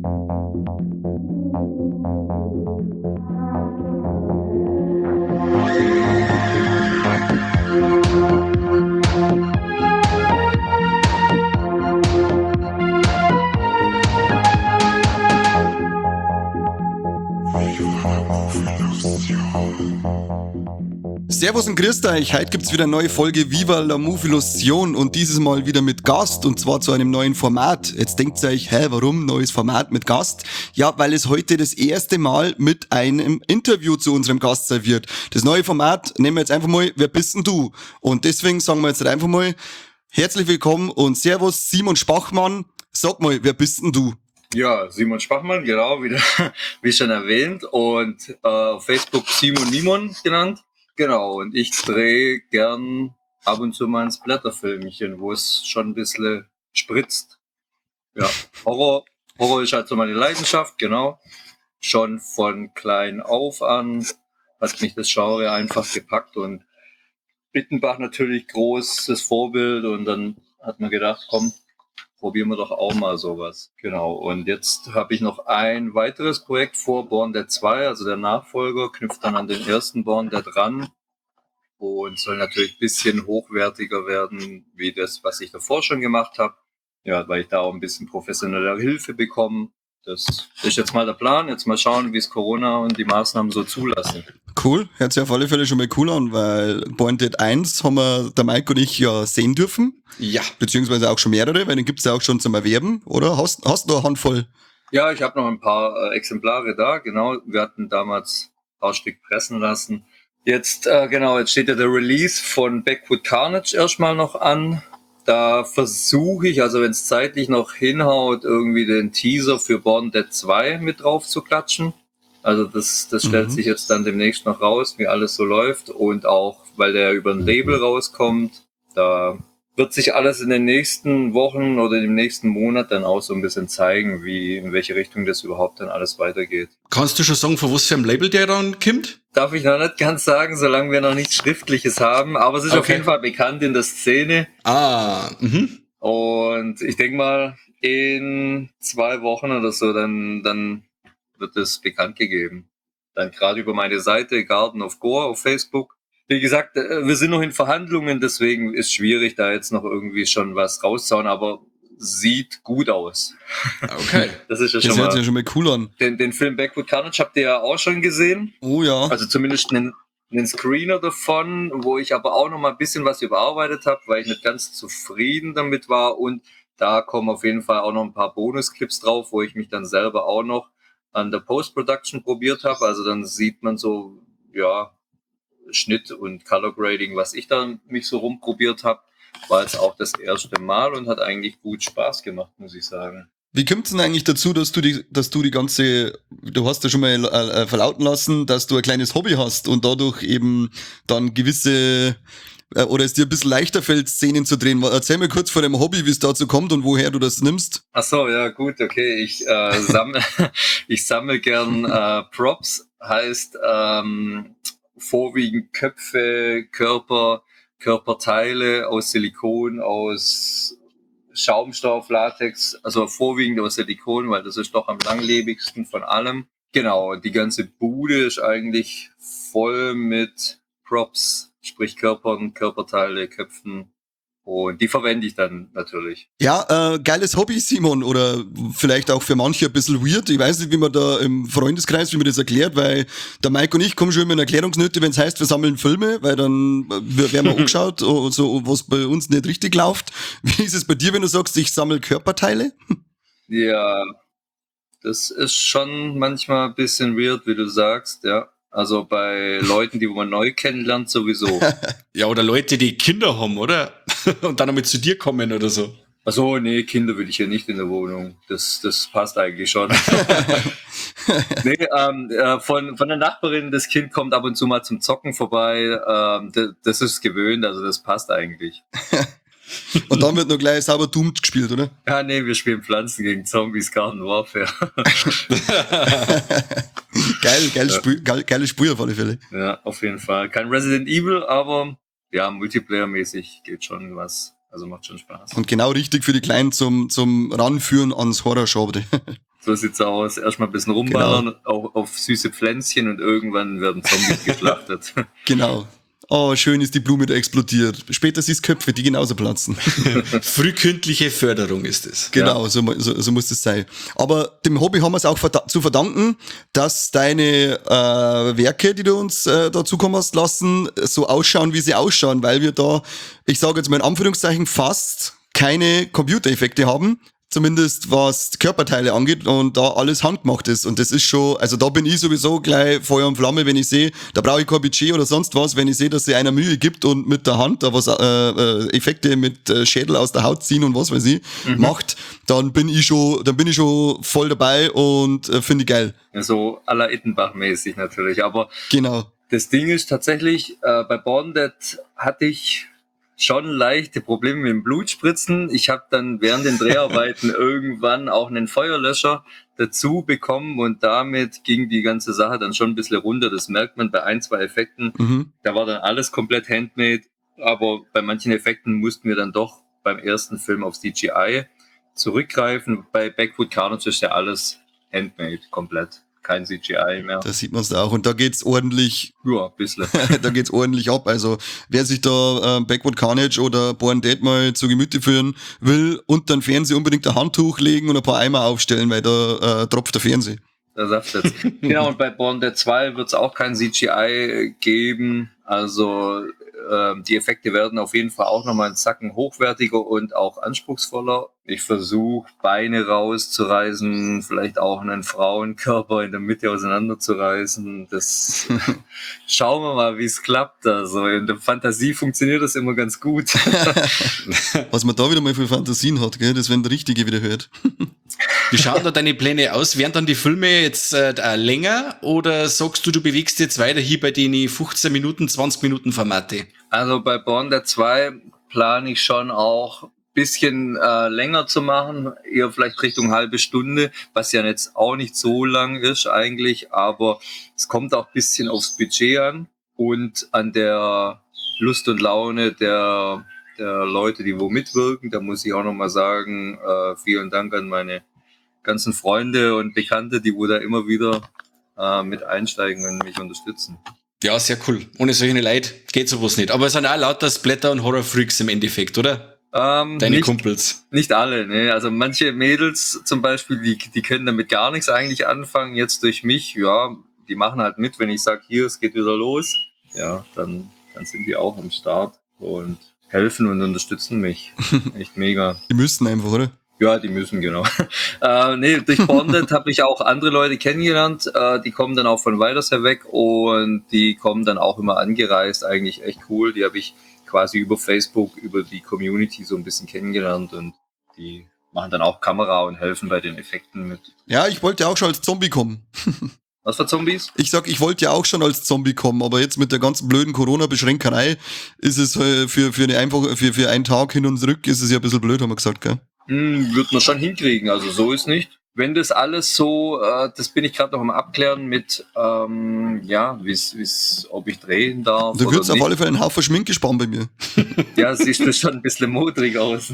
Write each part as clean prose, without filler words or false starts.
Servus und grüßt euch, heute gibt's wieder eine neue Folge Viva la Movilusion und dieses Mal wieder mit Gast und zwar zu einem neuen Format. Jetzt denkt ihr euch, warum neues Format mit Gast? Ja, weil es heute das erste Mal mit einem Interview zu unserem Gast sein wird. Das neue Format nehmen wir jetzt einfach mal, wer bist denn du? Und deswegen sagen wir jetzt einfach mal, herzlich willkommen und Servus Simon Spachmann. Sag mal, wer bist denn du? Ja, Simon Spachmann, genau, wieder, wie schon erwähnt und auf Facebook Simon Nimon genannt. Genau, und ich drehe gern ab und zu mal ein Splatterfilmchen, wo es schon ein bisschen spritzt. Ja, Horror ist halt so meine Leidenschaft, genau. Schon von klein auf an hat mich das Genre einfach gepackt und Bittenbach natürlich großes Vorbild und dann hat man gedacht, komm, probieren wir doch auch mal sowas. Genau, und jetzt habe ich noch ein weiteres Projekt vor, Born Dead 2, also der Nachfolger, knüpft dann an den ersten Born Dead ran und soll natürlich ein bisschen hochwertiger werden, wie das, was ich davor schon gemacht habe. Ja, weil ich da auch ein bisschen professionelle Hilfe bekomme. Das ist jetzt mal der Plan, jetzt mal schauen, wie es Corona und die Maßnahmen so zulassen. Cool, hört sich auf alle Fälle schon mal cool an, weil Born Dead 1 haben wir, der Mike und ich, ja sehen dürfen. Ja. Beziehungsweise auch schon mehrere, weil den gibt's ja auch schon zum Erwerben, oder? Hast du eine Handvoll? Ja, ich habe noch ein paar Exemplare da, genau. Wir hatten damals ein paar Stück pressen lassen. Jetzt steht ja der Release von Backwood Carnage erstmal noch an. Da versuche ich, also wenn es zeitlich noch hinhaut, irgendwie den Teaser für Born Dead 2 mit drauf zu klatschen. Also das stellt sich jetzt dann demnächst noch raus, wie alles so läuft. Und auch, weil der über ein Label rauskommt, da wird sich alles in den nächsten Wochen oder im nächsten Monat dann auch so ein bisschen zeigen, in welche Richtung das überhaupt dann alles weitergeht. Kannst du schon sagen, von was für einem Label der dann kommt? Darf ich noch nicht ganz sagen, solange wir noch nichts Schriftliches haben, aber es ist auf jeden Fall bekannt in der Szene. Und ich denke mal, in 2 Wochen oder so, dann wird es bekannt gegeben. Dann gerade über meine Seite Garden of Gore auf Facebook. Wie gesagt, wir sind noch in Verhandlungen, deswegen ist schwierig, da jetzt noch irgendwie schon was rauszuhauen, aber sieht gut aus. Okay. Das ist ja das hört sich ja schon mal cool an. Den Film Backwood Carnage habt ihr ja auch schon gesehen. Oh ja. Also zumindest einen Screener davon, wo ich aber auch noch mal ein bisschen was überarbeitet habe, weil ich nicht ganz zufrieden damit war. Und da kommen auf jeden Fall auch noch ein paar Bonusclips drauf, wo ich mich dann selber auch noch an der Post-Production probiert habe. Also dann sieht man so, ja, Schnitt und Color Grading, was ich da mich so rumprobiert habe, war jetzt auch das erste Mal und hat eigentlich gut Spaß gemacht, muss ich sagen. Wie kommt es denn eigentlich dazu, dass du die ganze, du hast ja schon mal verlauten lassen, dass du ein kleines Hobby hast und dadurch eben dann gewisse, oder es dir ein bisschen leichter fällt, Szenen zu drehen. Erzähl mir kurz von dem Hobby, wie es dazu kommt und woher du das nimmst. Ach so, ja gut, okay. Ich sammle gern Props, heißt vorwiegend Köpfe, Körperteile aus Silikon, aus Schaumstoff, Latex, also vorwiegend aus Silikon, weil das ist doch am langlebigsten von allem. Genau, die ganze Bude ist eigentlich voll mit Props, sprich Körperteile, Köpfen. Und die verwende ich dann natürlich. Ja, geiles Hobby, Simon, oder vielleicht auch für manche ein bisschen weird. Ich weiß nicht, wie man da im Freundeskreis, wie man das erklärt, weil der Mike und ich kommen schon immer in Erklärungsnöte, wenn es heißt, wir sammeln Filme, weil dann werden wir angeschaut, so, was bei uns nicht richtig läuft. Wie ist es bei dir, wenn du sagst, ich sammle Körperteile? Ja, das ist schon manchmal ein bisschen weird, wie du sagst, ja. Also bei Leuten, die man neu kennenlernt, sowieso. Ja, oder Leute, die Kinder haben, oder? Und dann damit zu dir kommen oder so. Ach so, nee, Kinder will ich ja nicht in der Wohnung. Das passt eigentlich schon. Nee, von der Nachbarin, das Kind kommt ab und zu mal zum Zocken vorbei. Das ist gewöhnt, also das passt eigentlich. Und dann wird noch gleich sauber Doom gespielt, oder? Ja, nee, wir spielen Pflanzen gegen Zombies, Garden Warfare. Geiles Spiel auf alle Fälle. Ja, auf jeden Fall. Kein Resident Evil, aber ja, Multiplayer-mäßig geht schon was. Also macht schon Spaß. Und genau richtig für die Kleinen zum Ranführen ans Horror-Genre. So sieht's aus. Erstmal ein bisschen rumballern, auch auf süße Pflänzchen und irgendwann werden Zombies geschlachtet. Genau. Oh, schön ist die Blume da explodiert. Später siehst Köpfe, die genauso platzen. Frühkindliche Förderung ist es. Genau, so muss das sein. Aber dem Hobby haben wir es auch zu verdanken, dass deine Werke, die du uns da zukommen hast lassen, so ausschauen, wie sie ausschauen, weil wir da, ich sage jetzt mal in Anführungszeichen, fast keine Computereffekte haben. Zumindest was Körperteile angeht und da alles handgemacht ist. Und das ist schon, also da bin ich sowieso gleich Feuer und Flamme, wenn ich sehe, da brauche ich kein Budget oder sonst was, wenn ich sehe, dass sich einer Mühe gibt und mit der Hand da was Effekte mit Schädel aus der Haut ziehen und was weiß ich macht, dann bin ich schon voll dabei und finde ich geil. So à la Ittenbach-mäßig natürlich. Aber Genau. das Ding ist tatsächlich, bei Born Dead hatte ich schon leichte Probleme mit dem Blutspritzen. Ich habe dann während den Dreharbeiten irgendwann auch einen Feuerlöscher dazu bekommen und damit ging die ganze Sache dann schon ein bisschen runter. Das merkt man bei 1, 2 Effekten. Da war dann alles komplett handmade, aber bei manchen Effekten mussten wir dann doch beim ersten Film auf CGI zurückgreifen. Bei Backwood Carnage ist ja alles handmade, komplett. Kein CGI mehr. Da sieht man es auch. Und da geht's ordentlich. Ja, ein bisschen. Da geht's ordentlich ab. Also, wer sich da Backwood Carnage oder Born Dead mal zu Gemüte führen will, unter den Fernseher unbedingt ein Handtuch legen und ein paar Eimer aufstellen, weil da tropft der Fernseher. Da sagt jetzt. Genau, und bei Born Dead 2 wird es auch kein CGI geben. Also die Effekte werden auf jeden Fall auch nochmal einen Zacken hochwertiger und auch anspruchsvoller. Ich versuche Beine rauszureißen, vielleicht auch einen Frauenkörper in der Mitte auseinanderzureißen. Das schauen wir mal, wie es klappt. Also in der Fantasie funktioniert das immer ganz gut. Was man da wieder mal für Fantasien hat, gell? Das wenn der Richtige wieder hört. Wie schauen da deine Pläne aus? Wären dann die Filme jetzt länger oder sagst du, du bewegst jetzt weiter hier bei den 15 Minuten, 20 Minuten Formate? Also bei Born Dead 2 plane ich schon auch ein bisschen länger zu machen, eher vielleicht Richtung halbe Stunde, was ja jetzt auch nicht so lang ist eigentlich, aber es kommt auch ein bisschen aufs Budget an und an der Lust und Laune der Leute, die wo mitwirken. Da muss ich auch nochmal sagen, vielen Dank an meine ganzen Freunde und Bekannte, die wo da immer wieder mit einsteigen und mich unterstützen. Ja, sehr cool. Ohne solche Leute geht sowas nicht. Aber es sind auch lauter Splatter- und Horror-Freaks im Endeffekt, oder? Deine Kumpels. Nicht alle, ne? Also manche Mädels zum Beispiel, die können damit gar nichts eigentlich anfangen. Jetzt durch mich, ja, die machen halt mit, wenn ich sage, hier, es geht wieder los. Ja, dann sind die auch am Start und helfen und unterstützen mich. Echt mega. Die müssten einfach, oder? Ja, die müssen, genau. Durch Born Dead habe ich auch andere Leute kennengelernt, die kommen dann auch von weiters her weg und die kommen dann auch immer angereist, eigentlich echt cool. Die habe ich quasi über Facebook, über die Community so ein bisschen kennengelernt und die machen dann auch Kamera und helfen bei den Effekten mit. Ja, ich wollte ja auch schon als Zombie kommen. Was für Zombies? Ich sag, ich wollte ja auch schon als Zombie kommen, aber jetzt mit der ganzen blöden Corona-Beschränkerei ist es für einen Tag hin und zurück ist es ja ein bisschen blöd, haben wir gesagt, gell? Wird man schon hinkriegen, also so ist nicht. Wenn das alles so, das bin ich gerade noch am Abklären mit, ob ich drehen darf. Du würdest auf alle Fälle einen Haufen Schminke sparen bei mir. Ja, siehst du schon ein bisschen modrig aus.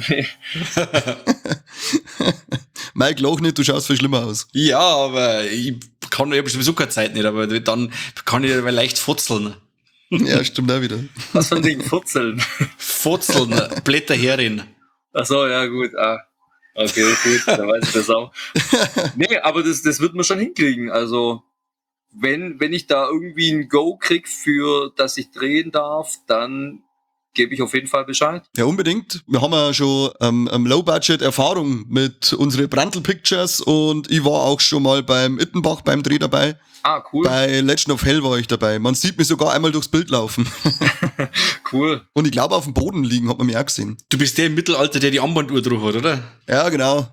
Mike, lach nicht, du schaust viel schlimmer aus. Ja, aber ich habe sowieso keine Zeit nicht, aber dann kann ich leicht futzeln. Ja, stimmt auch wieder. Was für ein Ding, Futzeln? Futzeln, Blätter herin. Ach so, ja gut. Okay, gut, dann weiß ich das auch. Nee, aber das wird man schon hinkriegen. Also wenn ich da irgendwie ein Go krieg für, dass ich drehen darf, dann gebe ich auf jeden Fall Bescheid. Ja, unbedingt. Wir haben ja schon Low-Budget-Erfahrung mit unseren Brandl Pictures und ich war auch schon mal beim Ittenbach beim Dreh dabei. Ah, cool. Bei Legend of Hell war ich dabei. Man sieht mich sogar einmal durchs Bild laufen. Cool. Und ich glaube, auf dem Boden liegen, hat man mich auch gesehen. Du bist der im Mittelalter, der die Armbanduhr drauf hat, oder? Ja, genau.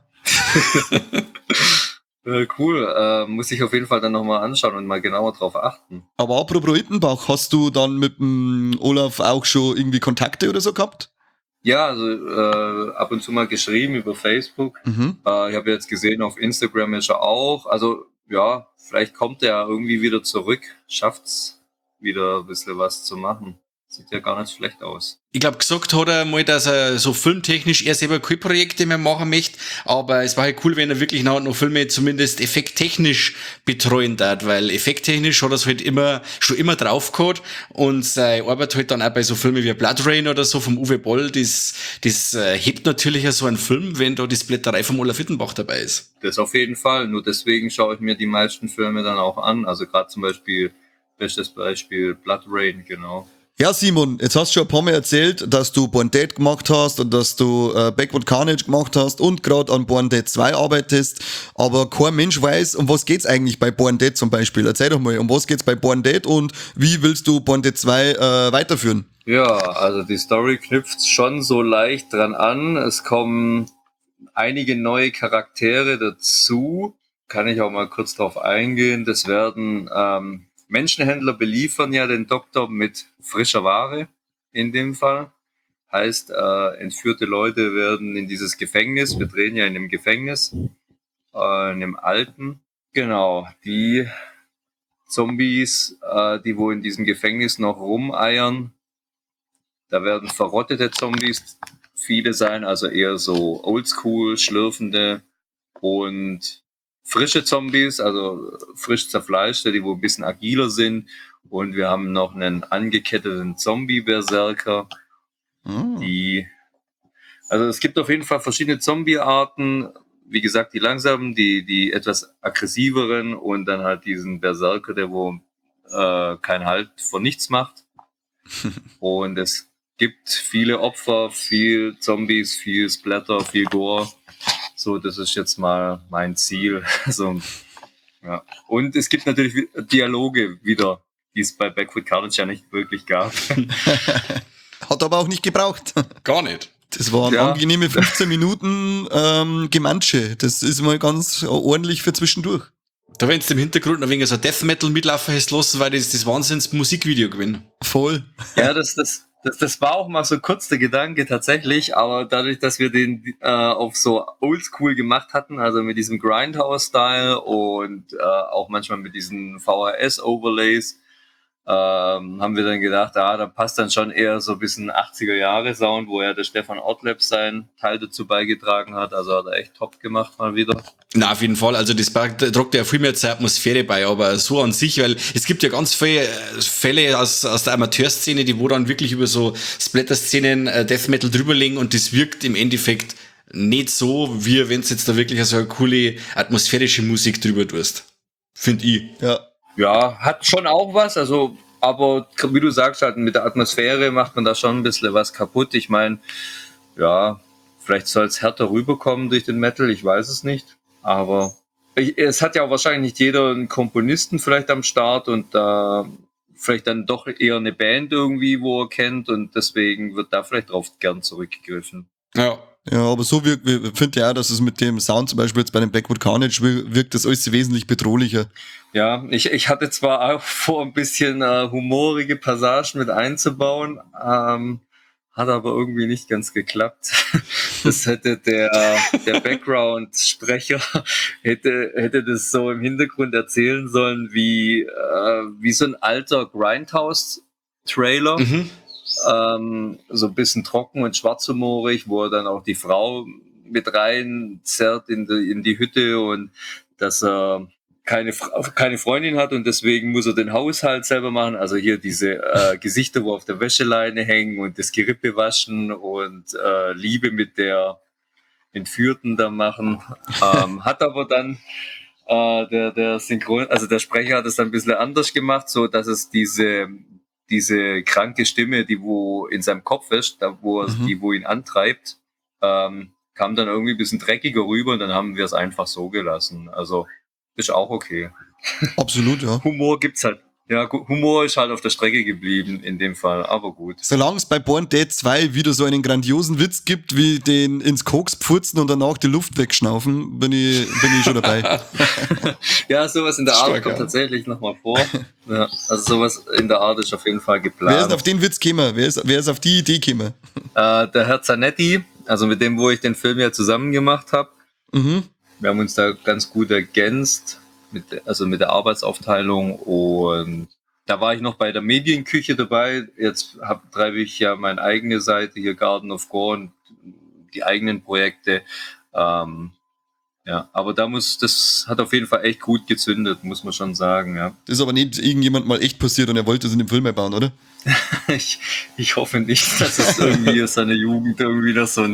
Cool. Muss ich auf jeden Fall dann nochmal anschauen und mal genauer drauf achten. Aber apropos Ittenbach, hast du dann mit dem Olaf auch schon irgendwie Kontakte oder so gehabt? Ja, also ab und zu mal geschrieben über Facebook. Mhm. Ich habe jetzt gesehen, auf Instagram ist er auch. Also ja, vielleicht kommt er irgendwie wieder zurück, schafft's wieder ein bisschen was zu machen. Sieht ja gar nicht schlecht aus. Ich glaube, gesagt hat er mal, dass er so filmtechnisch er selber keine Projekte mehr machen möchte, aber es war halt cool, wenn er wirklich noch Filme zumindest effekttechnisch betreuen darf, weil effekttechnisch hat er es halt schon immer drauf gehabt und seine Arbeit halt dann auch bei so Filmen wie Blood Rain oder so vom Uwe Boll, das hebt natürlich ja so einen Film, wenn da die Splatterei vom Olaf Ittenbach dabei ist. Das auf jeden Fall, nur deswegen schaue ich mir die meisten Filme dann auch an, also gerade zum Beispiel, bestes Beispiel Blood Rain, genau. Ja, Simon, jetzt hast du schon ein paar Mal erzählt, dass du Born Dead gemacht hast und dass du Backward Carnage gemacht hast und gerade an Born Dead 2 arbeitest, aber kein Mensch weiß, um was geht's eigentlich bei Born Dead zum Beispiel. Erzähl doch mal, um was geht's bei Born Dead und wie willst du Born Dead 2 weiterführen? Ja, also die Story knüpft schon so leicht dran an. Es kommen einige neue Charaktere dazu. Kann ich auch mal kurz drauf eingehen. Das werden Menschenhändler beliefern ja den Doktor mit frischer Ware in dem Fall. Heißt, entführte Leute werden in dieses Gefängnis, wir drehen ja in einem Gefängnis, in einem alten. Genau, die Zombies, die wo in diesem Gefängnis noch rumeiern, da werden verrottete Zombies viele sein, also eher so oldschool, schlürfende und frische Zombies, also frisch zerfleischte, die wo ein bisschen agiler sind. Und wir haben noch einen angeketteten Zombie-Berserker. Also es gibt auf jeden Fall verschiedene Zombie-Arten. Wie gesagt, die langsamen, die etwas aggressiveren und dann halt diesen Berserker, der wo keinen Halt vor nichts macht. Und es gibt viele Opfer, viel Zombies, viel Splatter, viel Gore. So, das ist jetzt mal mein Ziel. Also, ja. Und es gibt natürlich Dialoge wieder, die es bei Backward Carnage ja nicht wirklich gab. Hat aber auch nicht gebraucht. Gar nicht. Das waren angenehme 15 Minuten Gemansche. Das ist mal ganz ordentlich für zwischendurch. Da wenn du im Hintergrund noch wegen so Death Metal mitlaufen hast lassen, weil das Wahnsinns Musikvideo gewinnen. Voll. Ja, das war auch mal so kurz der Gedanke tatsächlich, aber dadurch, dass wir den auf so oldschool gemacht hatten, also mit diesem Grindhouse-Style und auch manchmal mit diesen VHS-Overlays, haben wir dann gedacht, da passt dann schon eher so ein bisschen 80er-Jahre-Sound, wo ja der Stefan Ortleb seinen Teil dazu beigetragen hat. Also hat er echt top gemacht mal wieder. Na, auf jeden Fall. Also das tragt ja viel mehr zur Atmosphäre bei, aber so an sich, weil es gibt ja ganz viele Fälle aus der Amateurszene, die wo dann wirklich über so Splatter-Szenen Death Metal drüberlegen und das wirkt im Endeffekt nicht so, wie wenn du jetzt da wirklich so eine coole atmosphärische Musik drüber tust. Find ich. Ja, hat schon auch was, also, aber wie du sagst, halt mit der Atmosphäre macht man da schon ein bisschen was kaputt. Ich meine, ja, vielleicht soll es härter rüberkommen durch den Metal, ich weiß es nicht. Aber es hat ja auch wahrscheinlich nicht jeder einen Komponisten vielleicht am Start und vielleicht dann doch eher eine Band irgendwie, wo er kennt und deswegen wird da vielleicht drauf gern zurückgegriffen. Ja, aber so finde ich auch, dass es mit dem Sound zum Beispiel jetzt bei dem Backward Carnage wirkt das alles wesentlich bedrohlicher. Ja, ich hatte zwar auch vor, ein bisschen humorige Passagen mit einzubauen, hat aber irgendwie nicht ganz geklappt. Das hätte der Background-Sprecher hätte das so im Hintergrund erzählen sollen, wie so ein alter Grindhouse-Trailer. So ein bisschen trocken und schwarzhumorig, wo er dann auch die Frau mit rein zerrt in die Hütte und dass er keine Freundin hat und deswegen muss er den Haushalt selber machen. Also hier diese Gesichter, wo auf der Wäscheleine hängen und das Gerippe waschen und Liebe mit der Entführten da machen. Hat aber dann der Synchron, also der Sprecher hat es dann ein bisschen anders gemacht, so dass es diese kranke Stimme, die wo in seinem Kopf ist, da wo die wo ihn antreibt, kam dann irgendwie ein bisschen dreckiger rüber und dann haben wir es einfach so gelassen. Also ist auch okay. Absolut, ja. Humor gibt's halt. Ja, Humor ist halt auf der Strecke geblieben in dem Fall, aber gut. Solange es bei Born Dead 2 wieder so einen grandiosen Witz gibt, wie den ins Koks pfurzen und danach die Luft wegschnaufen, bin ich schon dabei. Ja, sowas in der Art kommt tatsächlich nochmal vor. Ja, also sowas in der Art ist auf jeden Fall geplant. Wer ist auf den Witz gekommen? Wer ist auf die Idee gekommen? Der Herr Zanetti, also mit dem, wo ich den Film ja zusammen gemacht habe. Wir haben uns da ganz gut ergänzt, mit der Arbeitsaufteilung und Da war ich noch bei der Medienküche dabei. Jetzt treibe ich ja meine eigene Seite hier, Garden of Gore, und die eigenen Projekte. Ja, aber das hat auf jeden Fall echt gut gezündet, muss man schon sagen, ja. Das ist aber nicht irgendjemand mal echt passiert und er wollte es in dem Film einbauen, oder? Ich hoffe nicht, dass es irgendwie aus seiner Jugend irgendwie das so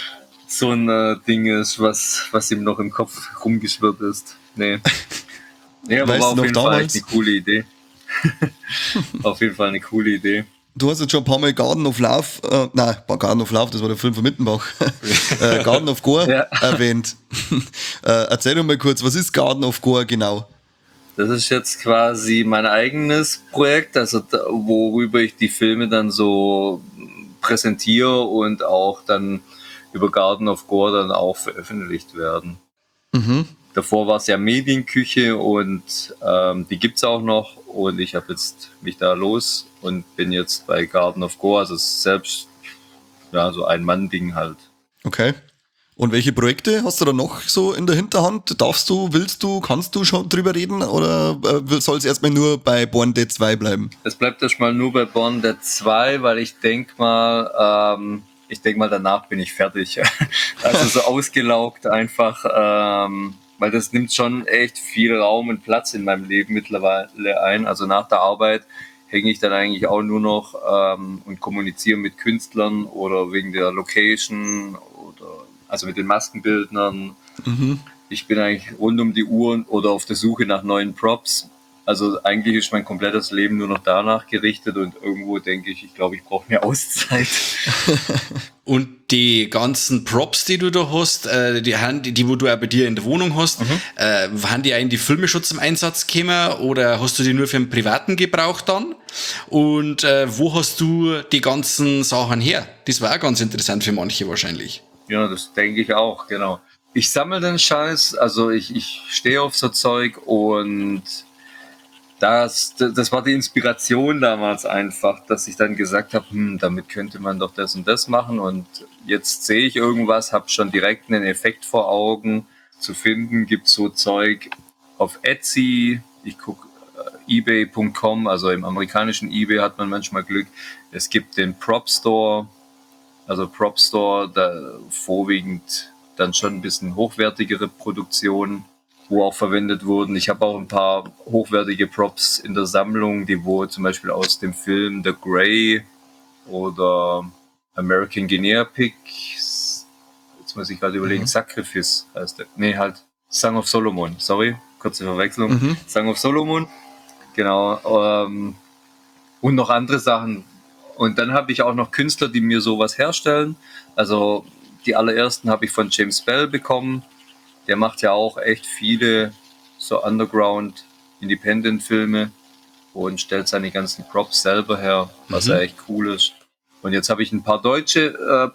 ein Ding ist, was ihm noch im Kopf rumgeschwirrt ist. Nee. Nee, aber Weißt war du auf jeden noch Fall damals? echt eine coole Idee. Auf jeden Fall eine coole Idee. Du hast jetzt schon ein paar Mal Garden of Love, Garden of Love, das war der Film von Mittenbach, Garden of Gore Ja. erwähnt. Erzähl doch mal kurz, was ist Garden of Gore genau? Das ist jetzt quasi mein eigenes Projekt, also worüber ich die Filme dann so präsentiere und auch dann über Garden of Gore dann auch veröffentlicht werden. Mhm. Davor war es ja Medienküche und die gibt's auch noch, und ich habe jetzt mich da los und bin jetzt bei Garden of Gore, also es ist selbst ja so ein Mann-Ding halt. Okay. Und welche Projekte hast du da noch so in der Hinterhand? Darfst du, willst du, kannst du schon drüber reden oder soll es erstmal nur bei Born Dead 2 bleiben? Es bleibt erstmal nur bei Born Dead 2, weil ich denk mal, danach bin ich fertig. Also so ausgelaugt einfach, weil das nimmt schon echt viel Raum und Platz in meinem Leben mittlerweile ein. Also nach der Arbeit hänge ich dann eigentlich auch nur noch und kommuniziere mit Künstlern oder wegen der Location oder also mit den Maskenbildnern. Mhm. Ich bin eigentlich rund um die Uhr oder auf der Suche nach neuen Props. Also eigentlich ist mein komplettes Leben nur noch danach gerichtet, und irgendwo denke ich glaube, ich brauche mehr Auszeit. Und die ganzen Props, die du da hast, die wo du auch bei dir in der Wohnung hast, haben die auch in die Filme schon zum Einsatz gekommen oder hast du die nur für einen privaten Gebrauch dann? Und wo hast du die ganzen Sachen her? Das war auch ganz interessant für manche wahrscheinlich. Ja, das denke ich auch, genau. Ich sammle den Scheiß, also ich stehe auf so Zeug, und das war die Inspiration damals einfach, dass ich dann gesagt habe, damit könnte man doch das und das machen, und jetzt sehe ich irgendwas, habe schon direkt einen Effekt vor Augen. Zu finden gibt so Zeug auf Etsy, ich gucke ebay.com, also im amerikanischen eBay hat man manchmal Glück. Es gibt den Prop Store, da vorwiegend dann schon ein bisschen hochwertigere Produktionen, wo auch verwendet wurden. Ich habe auch ein paar hochwertige Props in der Sammlung, die wo zum Beispiel aus dem Film The Grey oder American Guinea Pig, jetzt muss ich gerade überlegen, Sacrifice heißt der. Nee, halt Song of Solomon, sorry, kurze Verwechslung. Song of Solomon, genau. Und noch andere Sachen. Und dann habe ich auch noch Künstler, die mir sowas herstellen. Also die allerersten habe ich von James Bell bekommen. Der macht ja auch echt viele so Underground Independent-Filme und stellt seine ganzen Props selber her, was ja echt cool ist. Und jetzt habe ich ein paar deutsche,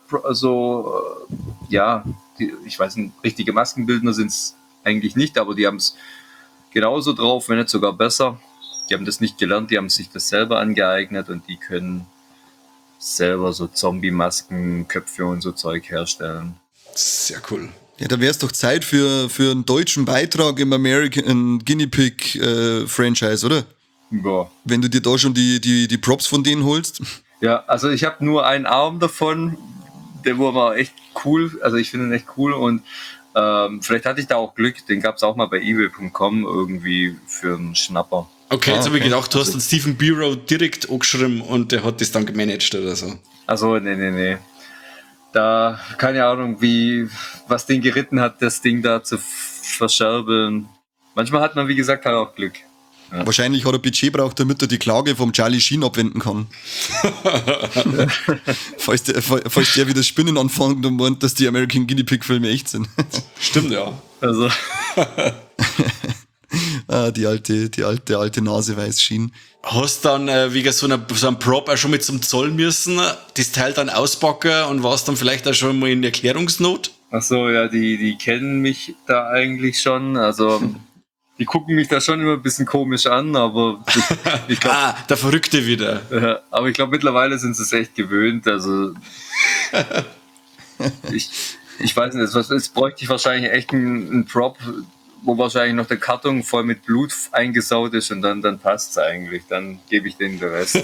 ich weiß nicht, richtige Maskenbildner sind es eigentlich nicht, aber die haben es genauso drauf, wenn nicht sogar besser. Die haben das nicht gelernt, die haben sich das selber angeeignet, und die können selber so Zombie-Masken, Köpfe und so Zeug herstellen. Sehr cool. Ja, da wäre es doch Zeit für einen deutschen Beitrag im American Guinea Pig Franchise, oder? Ja. Wenn du dir da schon die Props von denen holst. Ja, also ich habe nur einen Arm davon, der war echt cool, also ich finde ihn echt cool, und vielleicht hatte ich da auch Glück, den gab es auch mal bei ebay.com irgendwie für einen Schnapper. Okay, jetzt habe ich okay. gedacht, du hast den Stephen Bureau direkt angeschrieben und der hat das dann gemanagt oder so. Also nee. Da, keine Ahnung, was den geritten hat, das Ding da zu verscherbeln. Manchmal hat man, wie gesagt, halt auch Glück. Ja. Wahrscheinlich hat er Budget braucht, damit er die Klage vom Charlie Sheen abwenden kann. falls der wieder Spinnen anfängt und meint, dass die American Guinea Pig Filme echt sind. Stimmt, ja. Also, Die alte Nase weiß Sheen. Hast dann wegen so einem Prop auch schon mit zum Zoll müssen, das Teil dann auspacken und warst dann vielleicht auch schon mal in Erklärungsnot? ach so, ja, die kennen mich da eigentlich schon, also die gucken mich da schon immer ein bisschen komisch an, aber ich glaube, Der Verrückte wieder. aber ich glaube, mittlerweile sind sie es echt gewöhnt, also ich weiß nicht, jetzt bräuchte ich wahrscheinlich echt einen Prop, wo wahrscheinlich noch der Karton voll mit Blut eingesaut ist und dann passt's eigentlich. Dann gebe ich denen den Rest.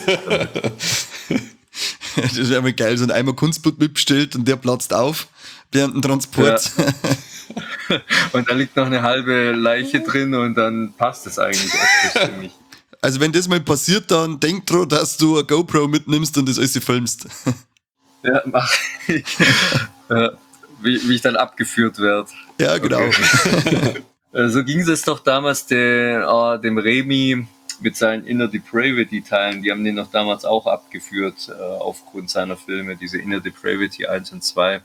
Das wäre mal geil, so ein Eimer Kunstblut mitbestellt und der platzt auf während dem Transport. Ja. Und da liegt noch eine halbe Leiche drin und dann passt es eigentlich optisch für mich. Also wenn das mal passiert, dann denk dran, dass du eine GoPro mitnimmst und das alles filmst. Ja, mach ich. Wie ich dann abgeführt werde. Ja, genau. Okay. So ging es doch damals dem Remy mit seinen Inner Depravity-Teilen. Die haben den doch damals auch abgeführt aufgrund seiner Filme, diese Inner Depravity 1 und 2.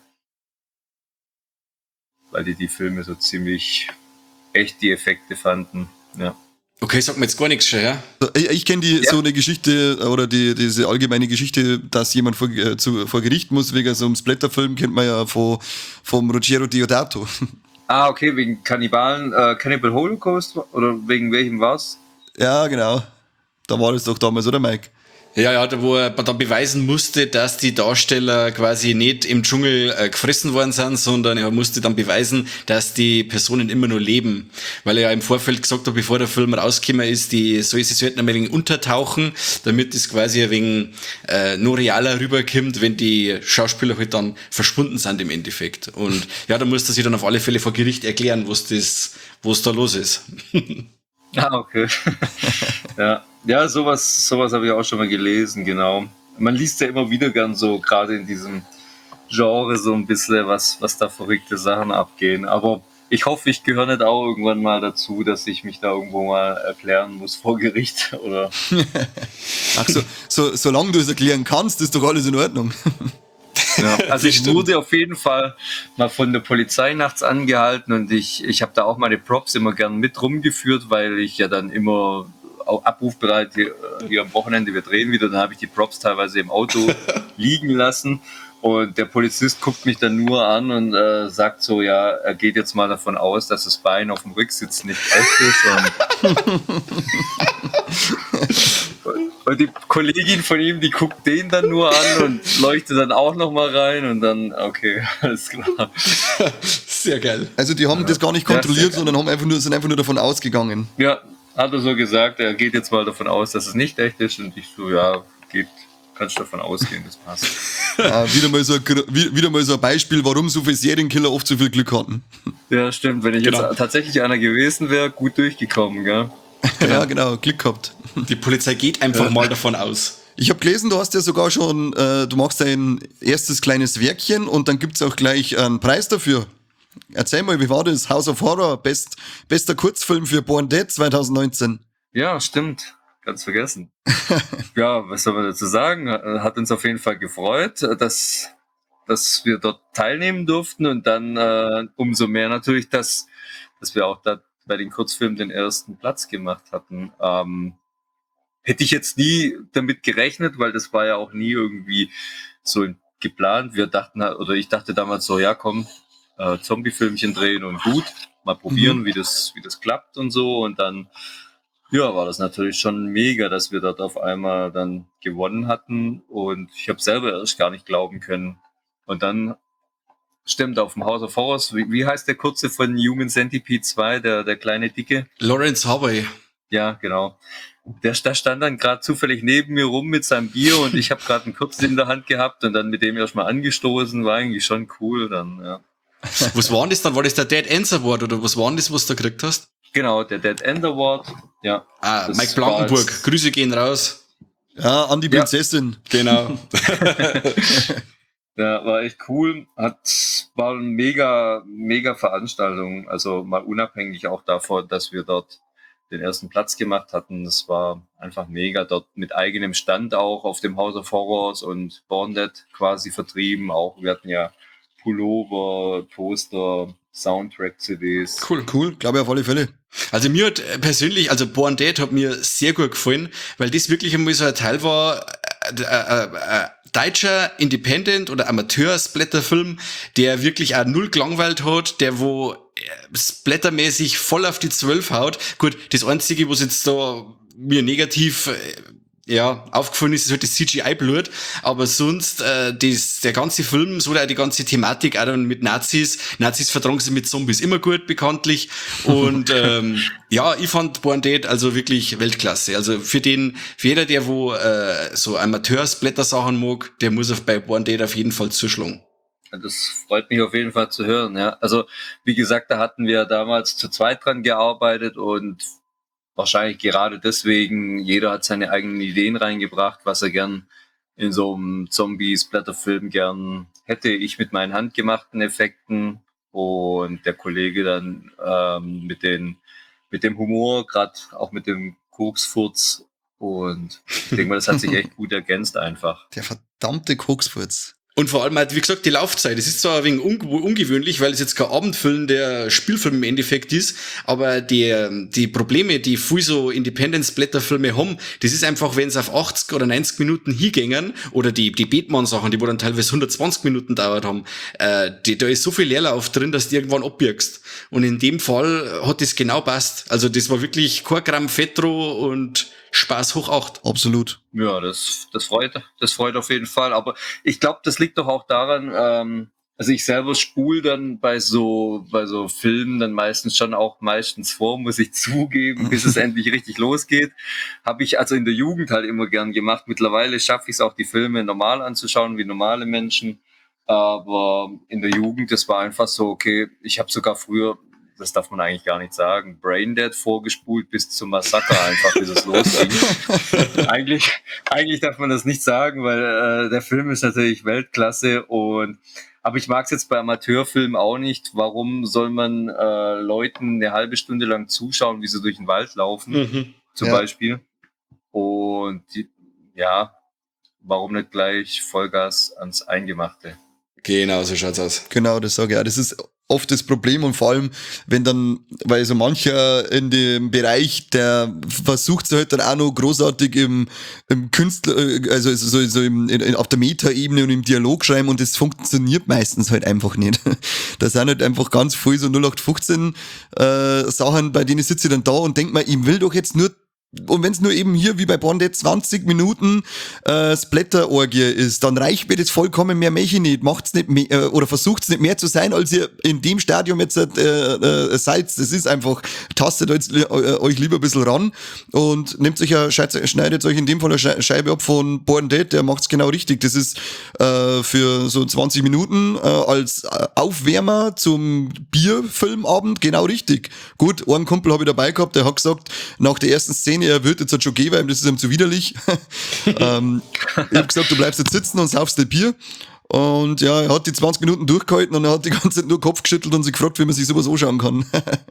Weil die Filme so ziemlich echt die Effekte fanden. Ja. Okay, sag mir jetzt gar nichts schon, ja? Ich kenne so eine Geschichte oder diese allgemeine Geschichte, dass jemand vor Gericht muss wegen so einem Splatterfilm, kennt man ja vom Ruggero Deodato. Ah, okay, wegen Kannibalen, Cannibal Holocaust oder wegen welchem war's? Ja, genau. Da war das doch damals, oder Mike? Ja, da wo er dann beweisen musste, dass die Darsteller quasi nicht im Dschungel gefressen worden sind, sondern er musste dann beweisen, dass die Personen immer nur leben. Weil er ja im Vorfeld gesagt hat, bevor der Film rausgekommen ist, sie sollten ein wenig untertauchen, damit es quasi ein wenig nur realer rüberkommt, wenn die Schauspieler halt dann verschwunden sind im Endeffekt. Und ja, da musste sie dann auf alle Fälle vor Gericht erklären, was da los ist. Ah, okay. Ja, sowas habe ich auch schon mal gelesen, genau. Man liest ja immer wieder gern so, gerade in diesem Genre, so ein bisschen, was da verrückte Sachen abgehen. Aber ich hoffe, ich gehöre nicht auch irgendwann mal dazu, dass ich mich da irgendwo mal erklären muss vor Gericht, oder? Ach so, solange du es erklären kannst, ist doch alles in Ordnung. Ja, also ich wurde auf jeden Fall mal von der Polizei nachts angehalten und ich habe da auch meine Props immer gern mit rumgeführt, weil ich ja dann immer auch abrufbereit hier am Wochenende, wir drehen wieder, dann habe ich die Props teilweise im Auto liegen lassen und der Polizist guckt mich dann nur an und sagt so, ja, er geht jetzt mal davon aus, dass das Bein auf dem Rücksitz nicht echt ist und die Kollegin von ihm, die guckt den dann nur an und leuchtet dann auch nochmal rein und dann, okay, alles klar. Sehr geil. Also die haben das gar nicht kontrolliert, sondern sind einfach nur davon ausgegangen. Ja, hat er so gesagt, er geht jetzt mal davon aus, dass es nicht echt ist und ich so, ja, kannst du davon ausgehen, das passt. Ja, wieder mal so ein Beispiel, warum so viele Serienkiller oft so viel Glück hatten. Ja, stimmt, wenn ich jetzt tatsächlich einer gewesen wäre, gut durchgekommen, gell? Ja, genau, Glück gehabt. Die Polizei geht einfach mal davon aus. Ich habe gelesen, du hast ja sogar schon, du machst dein erstes kleines Werkchen und dann gibt's auch gleich einen Preis dafür. Erzähl mal, wie war das? House of Horror, bester Kurzfilm für Born Dead 2019. Ja, stimmt. Ganz vergessen. Ja, was soll man dazu sagen? Hat uns auf jeden Fall gefreut, dass wir dort teilnehmen durften und dann umso mehr natürlich, dass wir auch da bei den Kurzfilmen den ersten Platz gemacht hatten. Hätte ich jetzt nie damit gerechnet, weil das war ja auch nie irgendwie so geplant. Ich dachte damals so, ja komm, Zombie-Filmchen drehen und gut, mal probieren, wie das klappt und so. Und dann, ja, war das natürlich schon mega, dass wir dort auf einmal dann gewonnen hatten. Und ich habe selber erst gar nicht glauben können. Und dann stimmt, auf dem House of Horrors, wie heißt der kurze von Human Centipede 2, der kleine Dicke? Lawrence Harvey. Ja, genau. Der stand dann gerade zufällig neben mir rum mit seinem Bier und ich habe gerade einen Kurz in der Hand gehabt und dann mit dem erstmal angestoßen, war eigentlich schon cool dann, ja. Was war denn das dann? War das der Dead Ends Award oder was war denn das, was du gekriegt hast? Genau, der Dead End Award, ja. Mike Blankenburg, Grüße gehen raus. Ja, an die Prinzessin. Genau. Ja, war echt cool. War eine mega Veranstaltung. Also mal unabhängig auch davon, dass wir dort den ersten Platz gemacht hatten. Das war einfach mega. Dort mit eigenem Stand auch auf dem House of Horrors und Born Dead quasi vertrieben. Auch wir hatten ja Pullover, Poster, Soundtrack-CDs. Cool, glaube ich auf alle Fälle. Also mir hat persönlich, also Born Dead hat mir sehr gut gefallen, weil das wirklich einmal so ein Teil war, deutscher Independent- oder Amateur-Splatter-Film, der wirklich auch null gelangweilt hat, der wo splattermäßig voll auf die 12 haut. Gut, das Einzige, was jetzt da mir negativ aufgefallen ist halt das CGI-Blut, aber sonst der ganze Film, so die ganze Thematik auch dann mit Nazis vertragen sie mit Zombies immer gut, bekanntlich, und ich fand Born Dead also wirklich Weltklasse. Also für jeder, der wo so Amateur-Splatter-Sachen mag, der muss bei Born Dead auf jeden Fall zuschlagen. Das freut mich auf jeden Fall zu hören, ja. Also, wie gesagt, da hatten wir damals zu zweit dran gearbeitet und wahrscheinlich gerade deswegen, jeder hat seine eigenen Ideen reingebracht, was er gern in so einem Zombie-Splatter-Film gern hätte. Ich mit meinen handgemachten Effekten und der Kollege dann mit dem Humor, gerade auch mit dem Koksfurz. Und ich denke mal, das hat sich echt gut ergänzt einfach. Der verdammte Koksfurz. Und vor allem halt, wie gesagt, die Laufzeit. Das ist zwar ein wenig ungewöhnlich, weil es jetzt kein Abendfilm, der Spielfilm im Endeffekt ist, aber die Probleme, die viele so Independent-Splatter-Filme haben, das ist einfach, wenn es auf 80 oder 90 Minuten hingängen, oder die Batman-Sachen, die wo dann teilweise 120 Minuten dauert haben, da ist so viel Leerlauf drin, dass du irgendwann abbiegst. Und in dem Fall hat das genau passt. Also das war wirklich kein Gramm Fett und Spaß hoch 8. Absolut. Ja, das freut auf jeden Fall. Aber ich glaube, das liegt doch auch daran, also ich selber spule dann bei so Filmen dann meistens vor, muss ich zugeben, bis es endlich richtig losgeht. Habe ich also in der Jugend halt immer gern gemacht. Mittlerweile schaffe ich es auch, die Filme normal anzuschauen, wie normale Menschen. Aber in der Jugend, das war einfach so, okay, ich habe sogar früher, das darf man eigentlich gar nicht sagen, Braindead vorgespult bis zum Massaker einfach, bis es losging. Eigentlich darf man das nicht sagen, weil der Film ist natürlich Weltklasse, aber ich mag es jetzt bei Amateurfilmen auch nicht. Warum soll man Leuten eine halbe Stunde lang zuschauen, wie sie durch den Wald laufen, zum Beispiel? Und warum nicht gleich Vollgas ans Eingemachte? Genau, so schaut's aus. Genau, das sage ich auch. Das ist oft das Problem, und vor allem, wenn dann, weil so mancher in dem Bereich, der versucht es halt dann auch noch großartig im Künstler, also so auf der Meta-Ebene und im Dialog schreiben, und das funktioniert meistens halt einfach nicht. Da sind halt einfach ganz viel so 0815 Sachen, bei denen sitze ich dann da und denke mir, ich will doch jetzt nur. Und wenn es nur eben hier wie bei Born Dead 20 Minuten Splatter-Orgie ist, dann reicht mir das vollkommen, mehr möchte ich nicht. Macht's nicht mehr, oder versucht's nicht mehr zu sein, als ihr in dem Stadium jetzt seid. Das ist einfach, tastet euch lieber ein bisschen ran und schneidet euch in dem Fall eine Scheibe ab von Born Dead, der macht's genau richtig. Das ist für so 20 Minuten als Aufwärmer zum Bierfilmabend genau richtig. Gut, einen Kumpel habe ich dabei gehabt, der hat gesagt, nach der ersten Szene, er wird jetzt schon gehen, weil das ist ihm zu widerlich. Ich habe gesagt, du bleibst jetzt sitzen und saufst ein Bier. Und ja, er hat die 20 Minuten durchgehalten und er hat die ganze Zeit nur Kopf geschüttelt und sich gefragt, wie man sich sowas anschauen kann.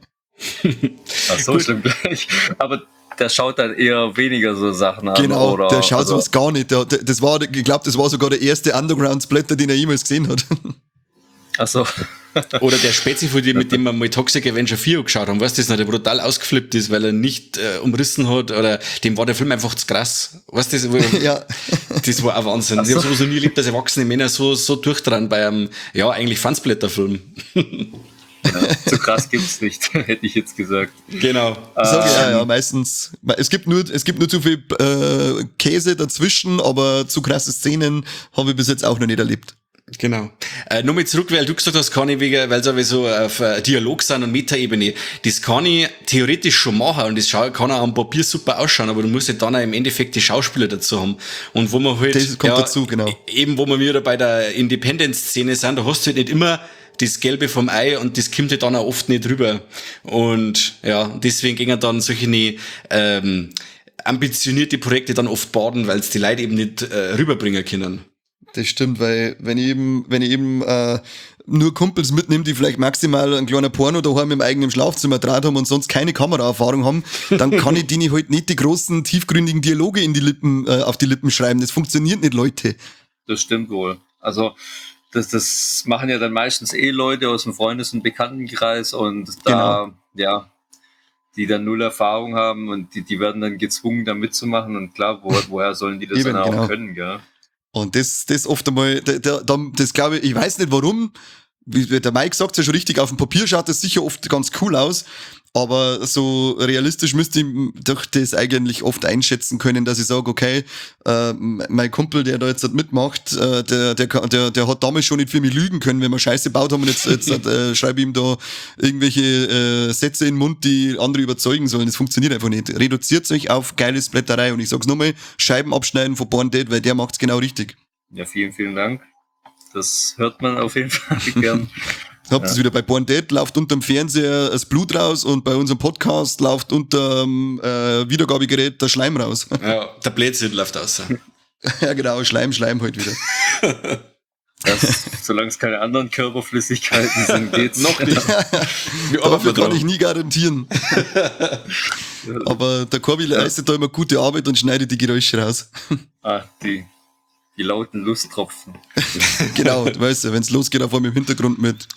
Ach so, stimmt gleich. Aber der schaut dann eher weniger so Sachen an. Genau, oder, der schaut sowas gar nicht. Ich glaube, das war sogar der erste Underground-Splatter, den er jemals gesehen hat. Ach so. Oder der Spezi von dir, mit dem wir mal Toxic Avenger 4 geschaut haben, weißt du, das noch, der brutal ausgeflippt ist, weil er nicht umrissen hat, oder dem war der Film einfach zu krass. Weißt du, Ja. Das war ein Wahnsinn. Ich habe sowas noch nie erlebt, dass erwachsene Männer so durchdrehen bei einem, eigentlich Fansblätterfilm. Ja, so krass gibt's nicht, hätte ich jetzt gesagt. Genau. Ja, meistens. Es gibt nur zu viel Käse dazwischen, aber zu krasse Szenen habe ich bis jetzt auch noch nicht erlebt. Genau. Nochmal zurück, weil du gesagt hast, kann ich weil so auf Dialog sind und Metaebene, das kann ich theoretisch schon machen und das kann auch am Papier super ausschauen, aber du musst ja dann auch im Endeffekt die Schauspieler dazu haben. Und wo man halt, das kommt dazu, genau. Eben, wo wir wieder bei der Independence-Szene sind, da hast du halt nicht immer das Gelbe vom Ei und das kommt halt dann auch oft nicht rüber. Und ja, deswegen gehen dann solche ambitionierte Projekte dann oft baden, weil es die Leute eben nicht rüberbringen können. Das stimmt, weil wenn ich eben nur Kumpels mitnehme, die vielleicht maximal ein kleiner Porno daheim im eigenen Schlafzimmer draht haben und sonst keine Kameraerfahrung haben, dann kann ich denen halt nicht die großen, tiefgründigen Dialoge auf die Lippen schreiben. Das funktioniert nicht, Leute. Das stimmt wohl. Also das machen ja dann meistens Leute aus dem Freundes- und Bekanntenkreis und da, die dann null Erfahrung haben und die werden dann gezwungen, da mitzumachen, und klar, woher sollen die das Eben, dann auch genau. können, gell? Und das oft einmal, das glaube ich weiß nicht warum, wie der Mike sagt ja schon richtig, auf dem Papier schaut das sicher oft ganz cool aus, Aber so realistisch müsste ich doch das eigentlich oft einschätzen können, dass ich sage, okay, mein Kumpel, der da jetzt mitmacht, der hat damals schon nicht für mich lügen können, wenn wir Scheiße gebaut haben und jetzt schreibe ich ihm da irgendwelche Sätze in den Mund, die andere überzeugen sollen. Das funktioniert einfach nicht. Reduziert euch auf geile Splatterei und ich sag's nochmal, Scheiben abschneiden von Born Dead, weil der macht's genau richtig. Ja, vielen, vielen Dank. Das hört man auf jeden Fall gern. Habt ihr es wieder bei Born Dead, läuft unterm Fernseher das Blut raus und bei unserem Podcast läuft unterm Wiedergabegerät der Schleim raus. Ja, der Blödsinn läuft aus. Ja genau, Schleim halt wieder. Solange es keine anderen Körperflüssigkeiten sind, geht's. Noch nicht. Dafür kann ich nie garantieren. Aber der Corby leistet da immer gute Arbeit und schneidet die Geräusche raus. Ah, die lauten Lusttropfen. Genau, du weißt ja, wenn es losgeht, auf einmal im Hintergrund mit.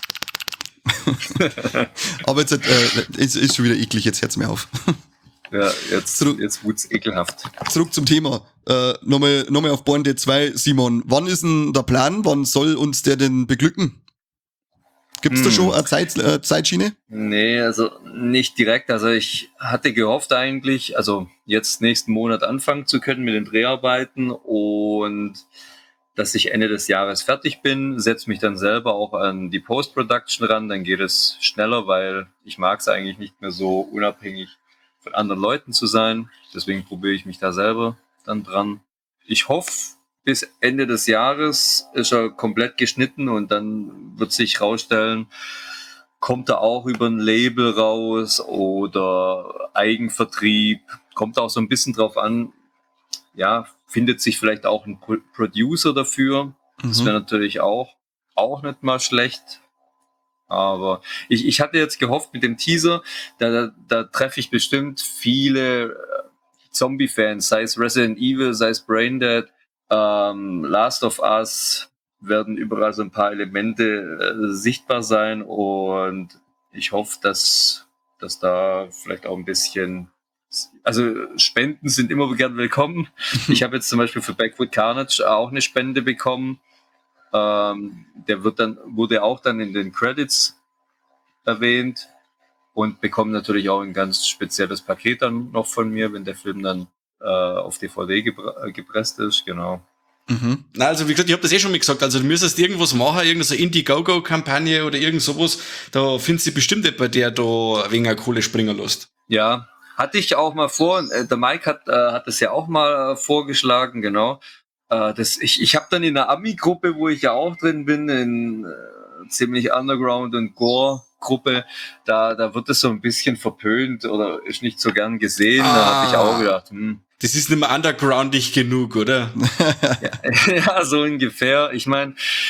Aber jetzt ist schon wieder eklig, jetzt hört's mir auf. Ja, jetzt wird's ekelhaft. Zurück zum Thema. Nochmal auf Born Dead 2, Simon. Wann ist denn der Plan? Wann soll uns der denn beglücken? Gibt's da schon eine Zeitschiene? Nee, also nicht direkt. Also ich hatte gehofft eigentlich, also jetzt nächsten Monat anfangen zu können mit den Dreharbeiten und dass ich Ende des Jahres fertig bin, setze mich dann selber auch an die Post-Production ran, dann geht es schneller, weil ich mag es eigentlich nicht mehr so unabhängig von anderen Leuten zu sein. Deswegen probiere ich mich da selber dann dran. Ich hoffe, bis Ende des Jahres ist er komplett geschnitten und dann wird sich rausstellen, kommt er auch über ein Label raus oder Eigenvertrieb, kommt auch so ein bisschen drauf an, ja, findet sich vielleicht auch ein Producer dafür. Das wäre natürlich auch nicht mal schlecht. Aber ich hatte jetzt gehofft mit dem Teaser, da treffe ich bestimmt viele Zombie-Fans, sei es Resident Evil, sei es Braindead, Last of Us, werden überall so ein paar Elemente sichtbar sein und ich hoffe, dass da vielleicht auch ein bisschen, also Spenden sind immer gern willkommen. Ich habe jetzt zum Beispiel für Backwood Carnage auch eine Spende bekommen. Der wurde auch dann in den Credits erwähnt und bekommt natürlich auch ein ganz spezielles Paket dann noch von mir, wenn der Film dann auf DVD gepresst ist, genau. Na, also wie gesagt, ich habe das schon mal gesagt, also du müsstest irgendwas machen, irgendeine so Indiegogo-Kampagne oder irgend sowas, da findest du bestimmt jemand, der da wegen Kohle springen lässt. Ja, hatte ich auch mal vor, der Mike hat das ja auch mal vorgeschlagen, genau. Ich habe dann in einer Ami-Gruppe, wo ich ja auch drin bin, in ziemlich Underground und Gore-Gruppe, da wird es so ein bisschen verpönt oder ist nicht so gern gesehen. Da habe ich auch gedacht, das ist nicht mehr undergroundig genug, oder? ja, so ungefähr. Ich meine,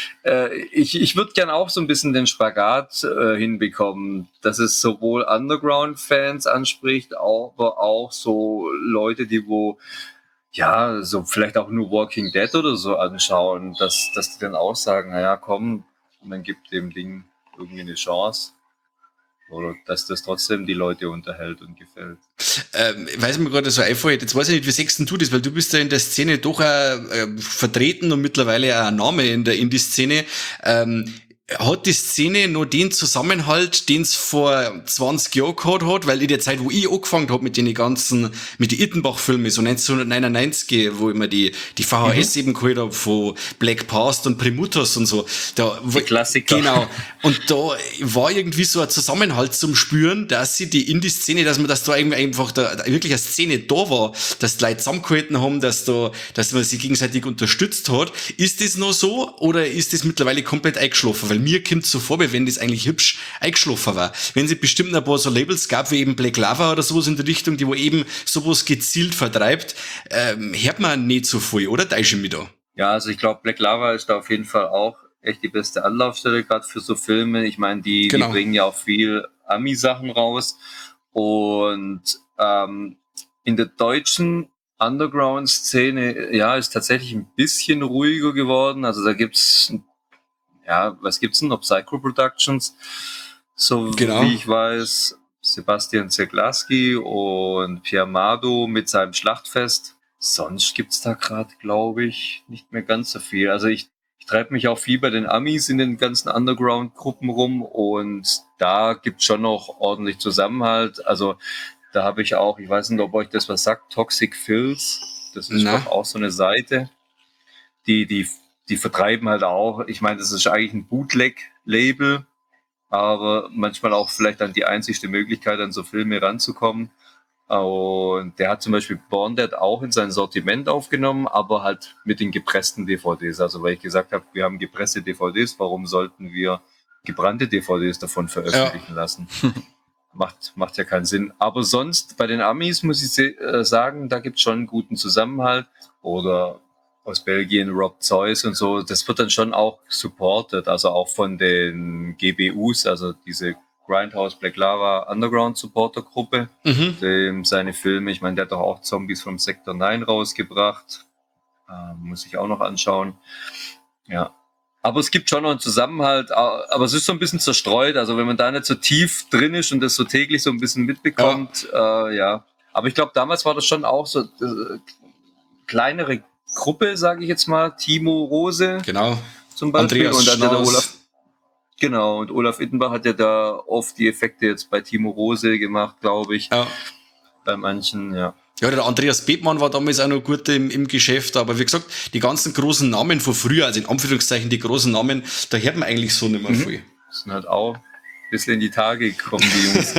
ich würde gern auch so ein bisschen den Spagat hinbekommen, dass es sowohl Underground-Fans anspricht, aber auch so Leute, die ja, so vielleicht auch nur Walking Dead oder so anschauen, dass die dann auch sagen, naja, komm, man gibt dem Ding irgendwie eine Chance. Oder dass das trotzdem die Leute unterhält und gefällt. Weiß mir gerade so einfällt, jetzt weiß ich nicht, wie sechst du das, weil du bist ja in der Szene doch vertreten und mittlerweile auch ein Name in der Indie-Szene. Hat die Szene noch den Zusammenhalt, den es vor 20 Jahren gehabt hat? Weil in der Zeit, wo ich angefangen habe mit den Ittenbach-Filmen, so 1999, wo ich mir die VHS eben geholt habe von Black Past und Primutus und so. Die Klassiker. Genau. Und da war irgendwie so ein Zusammenhalt zum Spüren, dass sie die Indie-Szene, dass da irgendwie einfach da wirklich eine Szene da war, dass die Leute zusammengehalten haben, dass man sich gegenseitig unterstützt hat. Ist das noch so oder ist das mittlerweile komplett eingeschlafen? Weil mir kommt so vor, wie wenn das eigentlich hübsch eingeschlafen war. Wenn sie bestimmt ein paar so Labels gab, wie eben Black Lava oder sowas in der Richtung, die wo eben sowas gezielt vertreibt, hört man nicht so viel, oder? Da ist schon wieder. Ja, also ich glaube, Black Lava ist da auf jeden Fall auch echt die beste Anlaufstelle, gerade für so Filme. Ich meine, die bringen ja auch viel Ami-Sachen raus. Und in der deutschen Underground-Szene, ja, ist tatsächlich ein bisschen ruhiger geworden. Also da gibt's was gibt's denn noch? Psycho Productions, so wie ich weiß, Sebastian Zeglaski und Pierre Mado mit seinem Schlachtfest. Sonst gibt's da gerade, glaube ich, nicht mehr ganz so viel. Also ich treibe mich auch viel bei den Amis in den ganzen Underground-Gruppen rum und da gibt es schon noch ordentlich Zusammenhalt. Also da habe ich auch, ich weiß nicht, ob euch das was sagt, Toxic Fills, das ist doch auch so eine Seite, die vertreiben halt auch, ich meine, das ist eigentlich ein Bootleg-Label, aber manchmal auch vielleicht dann die einzigste Möglichkeit, an so Filme ranzukommen. Und der hat zum Beispiel Born Dead auch in sein Sortiment aufgenommen, aber halt mit den gepressten DVDs. Also weil ich gesagt habe, wir haben gepresste DVDs, warum sollten wir gebrannte DVDs davon veröffentlichen lassen? Macht ja keinen Sinn. Aber sonst bei den Amis muss ich sagen, da gibt's schon einen guten Zusammenhalt. Oder aus Belgien Rob Zeus und so. Das wird dann schon auch supported, also auch von den GBUs, also diese Grindhouse Black Lava Underground Supporter Gruppe. Seine Filme, ich meine, der hat doch auch Zombies vom Sector 9 rausgebracht. Muss ich auch noch anschauen. Ja. Aber es gibt schon noch einen Zusammenhalt, aber es ist so ein bisschen zerstreut. Also wenn man da nicht so tief drin ist und das so täglich so ein bisschen mitbekommt, ja. Aber ich glaube, damals war das schon auch so kleinere Gruppe, sage ich jetzt mal. Timo Rose. Genau. Zum Beispiel. Andreas und dann der Schnauz. Olaf. Genau, und Olaf Ittenbach hat ja da oft die Effekte jetzt bei Timo Rose gemacht, glaube ich. Ja. Bei manchen, ja. Ja, der Andreas Bebmann war damals auch noch gut im Geschäft, aber wie gesagt, die ganzen großen Namen von früher, also in Anführungszeichen die großen Namen, da hört man eigentlich so nicht mehr viel. Sind halt auch ein bisschen in die Tage gekommen, die Jungs.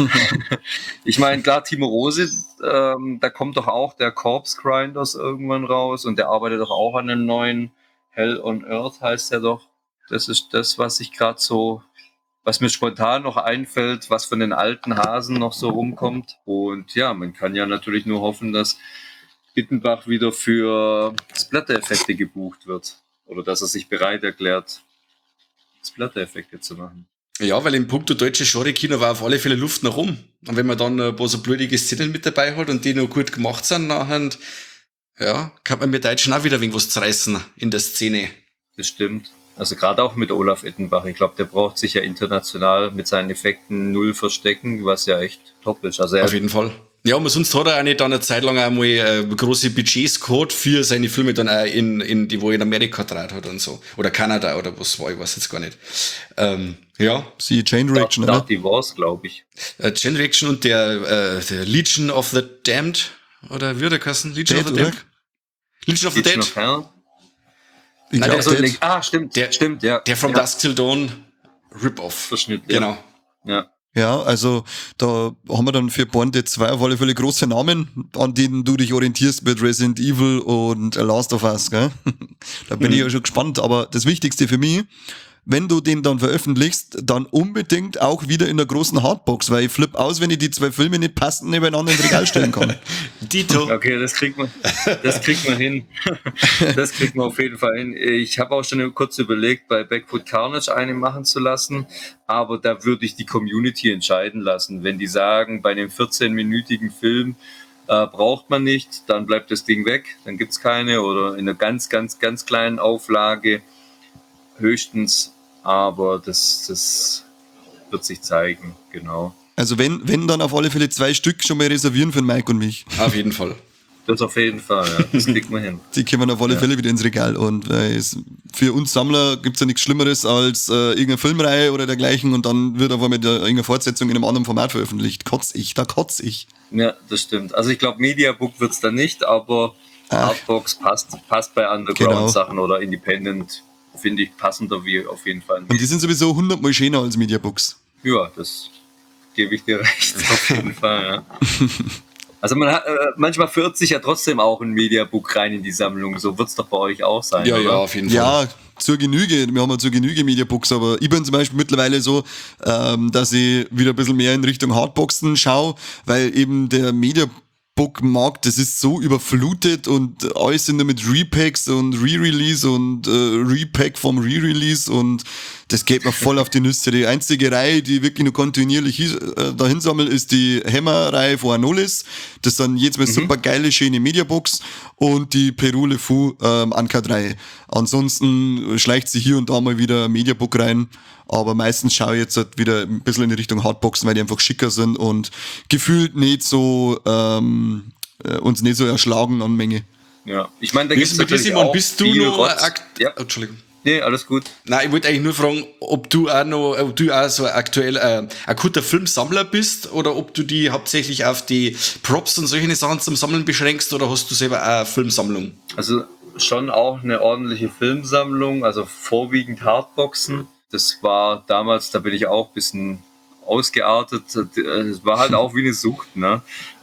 Ich meine, klar, Timo Rose, da kommt doch auch der Corpse Grinders irgendwann raus und der arbeitet doch auch an einem neuen Hell on Earth, heißt der doch. Das ist das, was ich gerade so, was mir spontan noch einfällt, was von den alten Hasen noch so rumkommt. Und ja, man kann ja natürlich nur hoffen, dass Ittenbach wieder für Splatter-Effekte gebucht wird. Oder dass er sich bereit erklärt, Splatter-Effekte zu machen. Ja, weil im Punkto deutsche Genre-Kino war auf alle Fälle Luft nach oben. Und wenn man dann ein paar so blödige Szenen mit dabei hat und die noch gut gemacht sind, nachher, ja, kann man mit Deutschen auch wieder ein wenig was zerreißen in der Szene. Das stimmt. Also gerade auch mit Olaf Ittenbach. Ich glaube, der braucht sich ja international mit seinen Effekten null verstecken, was ja echt top ist. Also auf jeden Fall. Ja, aber sonst hat er auch nicht dann eine Zeit lang einmal große Budgets gehabt für seine Filme dann auch in die, wo er in Amerika gedreht hat und so. Oder Kanada oder was war, ich weiß jetzt gar nicht. Ja. Sie Chain Reaction, oder? Die Wars, glaube ich. Chain Reaction und der Legion of the Damned, oder wie hat der Kassen? Legion of the Damned? Legion of the Dead. Nein, Stimmt, stimmt, ja. Der From Dusk Till Dawn Rip-Off. Verschnitt, genau. Ja. Ja, also da haben wir dann für Born Dead 2 auf alle Fälle große Namen, an denen du dich orientierst mit Resident Evil und Last of Us, gell? Da bin ich ja schon gespannt, aber das Wichtigste für mich, wenn du den dann veröffentlichst, dann unbedingt auch wieder in der großen Hardbox, weil ich flipp aus, wenn ich die zwei Filme nicht passend nebeneinander ins Regal stellen kann. Dito. Okay, das kriegt man hin. Das kriegt man auf jeden Fall hin. Ich habe auch schon kurz überlegt, bei Backwood Carnage eine machen zu lassen, aber da würde ich die Community entscheiden lassen. Wenn die sagen, bei einem 14-minütigen Film braucht man nicht, dann bleibt das Ding weg, dann gibt's keine, oder in einer ganz, ganz, ganz kleinen Auflage höchstens. Aber das wird sich zeigen, genau. Also wenn dann auf alle Fälle 2 Stück schon mal reservieren für den Mike und mich. Auf jeden Fall. Das auf jeden Fall, ja. Das kriegt man hin. Die kommen auf alle Fälle wieder ins Regal. Und für uns Sammler gibt's ja nichts Schlimmeres als irgendeine Filmreihe oder dergleichen und dann wird auf einmal irgendeine Fortsetzung in einem anderen Format veröffentlicht. Da kotz ich. Ja, das stimmt. Also ich glaube, Mediabook wird's dann nicht, aber Artbox passt bei Underground-Sachen oder Independent. Finde ich passender wie auf jeden Fall. Und die sind sowieso 100-mal schöner als Mediabooks. Ja, das gebe ich dir recht, auf jeden Fall, ja. Also man hat, manchmal verirrt sich ja trotzdem auch ein Mediabook rein in die Sammlung. So wird's doch bei euch auch sein, ja, oder? Ja, auf jeden Fall. Ja, zur Genüge. Wir haben ja zur Genüge Mediabooks, aber ich bin zum Beispiel mittlerweile so, dass ich wieder ein bisschen mehr in Richtung Hardboxen schaue, weil eben der Mediabook-Markt, das ist so überflutet und alles sind nur mit Repacks und Re-Release und Repack vom Re-Release und das geht mir voll auf die Nüsse. Die einzige Reihe, die wirklich nur kontinuierlich dahin sammelt, ist die Hammer-Reihe von Anolis. Das sind jetzt mal super geile, schöne Mediabooks und die Peru Le Fou Uncut-Reihe. Ansonsten schleicht sich hier und da mal wieder ein Mediabook rein, aber meistens schaue ich jetzt halt wieder ein bisschen in die Richtung Hardboxen, weil die einfach schicker sind und gefühlt nicht so uns nicht so erschlagen an Menge. Ja, ich meine, da gibt's natürlich Simon, auch bist du viel noch Rotz. Entschuldigung. Nee, alles gut. Nein, ich wollte eigentlich nur fragen, ob du auch so aktuell akuter Filmsammler bist oder ob du die hauptsächlich auf die Props und solche Sachen zum Sammeln beschränkst oder hast du selber auch eine Filmsammlung? Also schon auch eine ordentliche Filmsammlung, also vorwiegend Hardboxen. Das war damals, da bin ich auch ein bisschen ausgeartet. Es war halt auch wie eine Sucht, ne?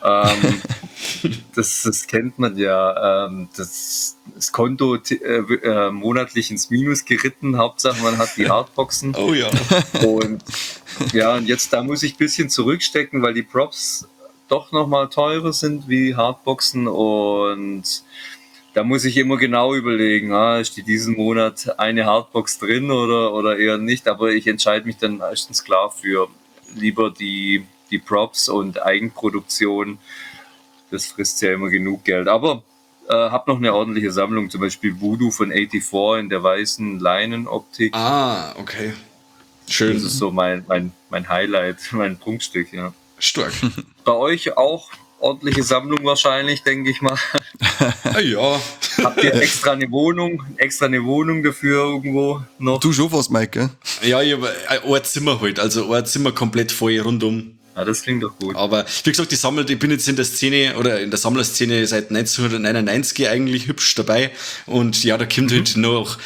Das kennt man ja. Das Konto monatlich ins Minus geritten. Hauptsache man hat die Hardboxen. Oh ja. Und ja, und jetzt da muss ich ein bisschen zurückstecken, weil die Props doch nochmal teurer sind wie Hardboxen und da muss ich immer genau überlegen, steht diesen Monat eine Hardbox drin oder eher nicht, aber ich entscheide mich dann meistens klar für lieber die Props und Eigenproduktion. Das frisst ja immer genug Geld, aber habe noch eine ordentliche Sammlung, zum Beispiel Voodoo von 84 in der weißen Leinenoptik. Ah, okay. Schön. Das ist so mein Highlight, mein Prunkstück, ja. Stark. Bei euch auch ordentliche Sammlung wahrscheinlich, denke ich mal. Ja. Habt ihr extra eine Wohnung dafür irgendwo noch? Du schon was, Mike, gell? Ja, ich habe ein Zimmer halt, also ein Zimmer komplett voll rundum. Ja, das klingt doch gut. Aber wie gesagt, ich bin jetzt in der Szene oder in der Sammlerszene seit 1999 eigentlich hübsch dabei. Und ja, da kommt halt noch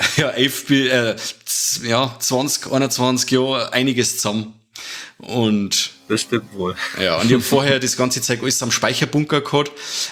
20, 21 Jahre einiges zusammen. Und das stimmt wohl. ja, und ich habe vorher das ganze Zeug alles am Speicherbunker gehabt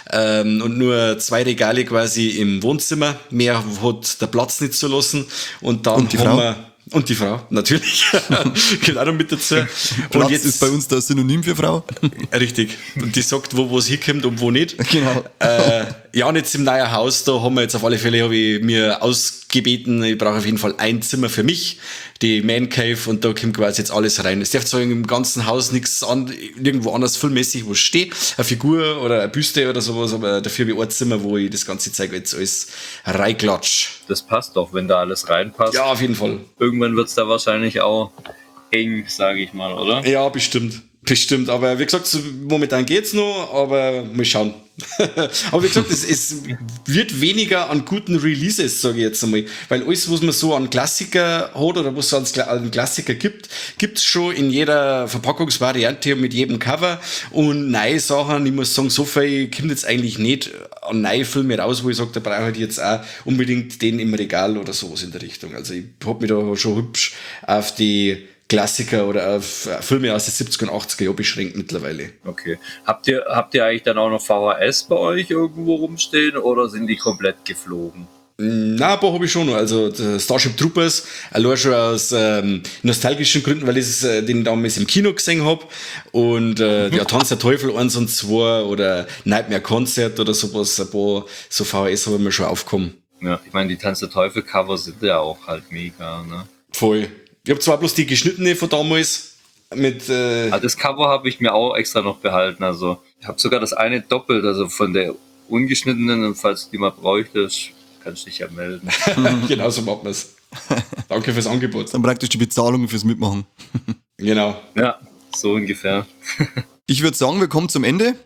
und nur 2 Regale quasi im Wohnzimmer. Mehr hat der Platz nicht zu lassen. Und dann und die Frau? Und die Frau, natürlich. Gehört auch noch mit dazu. Platz und jetzt ist bei uns das Synonym für Frau. Richtig. Und die sagt, wo es hinkommt und wo nicht. Genau. Ja, und jetzt im neuen Haus, da haben wir jetzt auf alle Fälle, habe ich mir ausgebeten, ich brauche auf jeden Fall ein Zimmer für mich, die Man Cave, und da kommt quasi jetzt alles rein. Es darf zwar im ganzen Haus nichts irgendwo anders filmmäßig wo steht, eine Figur oder eine Büste oder sowas, aber dafür habe ich ein Zimmer, wo ich das ganze Zeug jetzt alles reinklatsch. Das passt doch, wenn da alles reinpasst. Ja, auf jeden Fall. Irgendwann wird es da wahrscheinlich auch eng, sage ich mal, oder? Ja, bestimmt. Bestimmt, aber wie gesagt, so momentan geht's noch, aber mal schauen. Aber wie gesagt, es wird weniger an guten Releases, sage ich jetzt einmal, weil alles, was man so an Klassiker hat oder was es an Klassiker gibt's schon in jeder Verpackungsvariante mit jedem Cover und neue Sachen, ich muss sagen, so viel kommt jetzt eigentlich nicht an neue Filme raus, wo ich sage, da brauche ich jetzt auch unbedingt den im Regal oder sowas in der Richtung. Also ich hab mich da schon hübsch auf die Klassiker oder auf Filme aus den 70er und 80er Jahren beschränkt mittlerweile. Okay. Habt ihr eigentlich dann auch noch VHS bei euch irgendwo rumstehen oder sind die komplett geflogen? Na, ein paar habe ich schon noch. Also Starship Troopers, allein schon aus nostalgischen Gründen, weil ich den damals im Kino gesehen habe. Und ja, Tanz der Teufel 1 und 2 oder Nightmare Concert oder sowas, ein paar so VHS habe ich mir schon aufgekommen. Ja, ich meine, die Tanz der Teufel Cover sind ja auch halt mega, ne? Voll. Ich habe zwar bloß die geschnittene von damals mit... Das Cover habe ich mir auch extra noch behalten. Also ich habe sogar das eine doppelt, also von der ungeschnittenen, und falls du die mal bräuchtest, kannst du dich ja melden. Genau so machen wir es. Danke fürs Angebot. Dann praktisch die Bezahlung fürs Mitmachen. Genau. Ja, so ungefähr. Ich würde sagen, wir kommen zum Ende.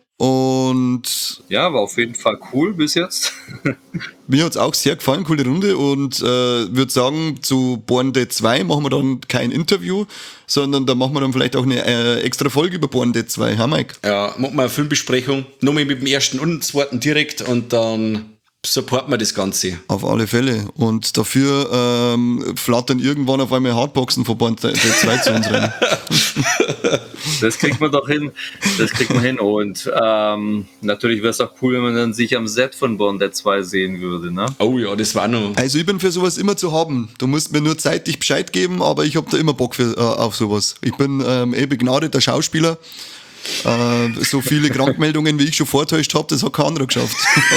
Und ja, war auf jeden Fall cool bis jetzt. mir hat's auch sehr gefallen, coole Runde, und würde sagen, zu Born Dead 2 machen wir dann kein Interview, sondern da machen wir dann vielleicht auch eine extra Folge über Born Dead 2, ha Mike? Ja, machen wir eine Filmbesprechung, nochmal mit dem ersten und dem zweiten direkt und dann supporten wir das Ganze. Auf alle Fälle. Und dafür flattern irgendwann auf einmal Hardboxen von Born Dead 2 zu uns rein. Das kriegt man doch hin. Das kriegt man hin. Und natürlich wäre es auch cool, wenn man dann sich am Set von Born Dead 2 sehen würde, ne? Oh ja, das war noch. Also ich bin für sowas immer zu haben. Du musst mir nur zeitig Bescheid geben, aber ich habe da immer Bock auf sowas. Ich bin begnadeter Schauspieler. So viele Krankmeldungen, wie ich schon vortäuscht habe, das hat kein anderer geschafft.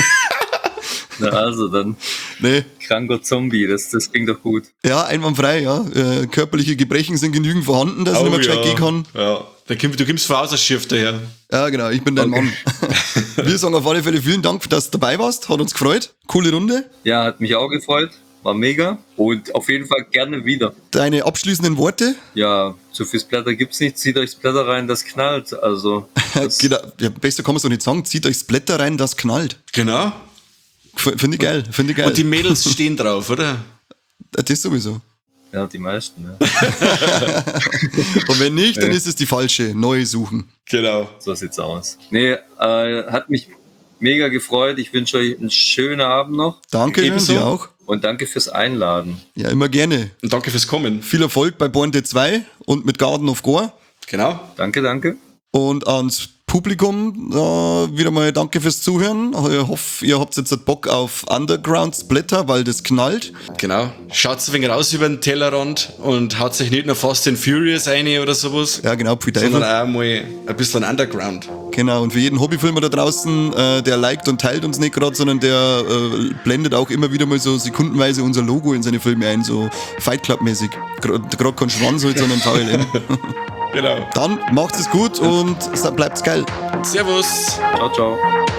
Na also dann Nee. kranker Zombie, das klingt doch gut. Ja, einwandfrei, ja. Körperliche Gebrechen sind genügend vorhanden, dass ich nicht mehr gescheit gehen kann. Ja, du kommst voll aus das Schiff daher. Ja, genau, ich bin dein Mann. Wir sagen auf alle Fälle vielen Dank, dass du dabei warst. Hat uns gefreut. Coole Runde. Ja, hat mich auch gefreut. War mega. Und auf jeden Fall gerne wieder. Deine abschließenden Worte? Ja, zu viel Splatter gibt's nicht. Zieht euch Splatter rein, das knallt. Also. Das Genau, ja, besser kann man es doch nicht sagen. Zieht euch Blätter rein, das knallt. Genau. Finde ich geil, finde ich geil. Und die Mädels stehen drauf, oder? Das sowieso. Ja, die meisten, ja. Und wenn nicht, dann ist es die falsche. Neue suchen. Genau. So sieht's aus. Nee, hat mich mega gefreut. Ich wünsche euch einen schönen Abend noch. Danke, Ebenso. dir auch. Und danke fürs Einladen. Ja, immer gerne. Und danke fürs Kommen. Viel Erfolg bei Bornte 2 und mit Garden of Gore. Genau. Danke, danke. Und ans Publikum wieder mal danke fürs Zuhören. Ich hoffe, ihr habt jetzt Bock auf Underground Splatter, weil das knallt. Genau. Schaut ein wenig raus über den Tellerrand und haut sich nicht nur Fast and Furious rein oder sowas, Ja, genau, Pfui sondern Teufel. auch mal ein bisschen Underground. Genau, und für jeden Hobbyfilmer da draußen, der liked und teilt uns nicht gerade, sondern der blendet auch immer wieder mal so sekundenweise unser Logo in seine Filme ein, so Fight Club-mäßig. Gerade kein Schwanz halt, sondern VLM. Genau. Dann macht's es gut und bleibt's geil. Servus. Ciao, ciao.